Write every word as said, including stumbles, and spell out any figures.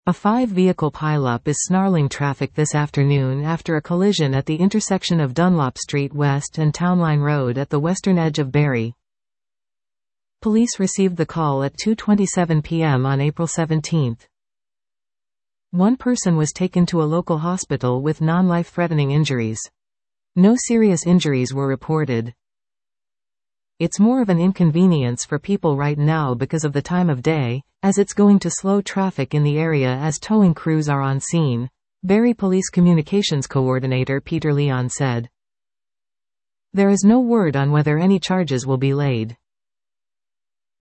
A five-vehicle pileup is snarling traffic this afternoon after a collision at the intersection of Dunlop Street West and Townline Road at the western edge of Barrie. Police received the call at two twenty-seven p m on April seventeenth. One person was taken to a local hospital with non-life-threatening injuries. No serious injuries were reported. It's more of an inconvenience for people right now because of the time of day, as it's going to slow traffic in the area as towing crews are on scene, Barrie Police Communications Coordinator Peter Leon said. There is no word on whether any charges will be laid.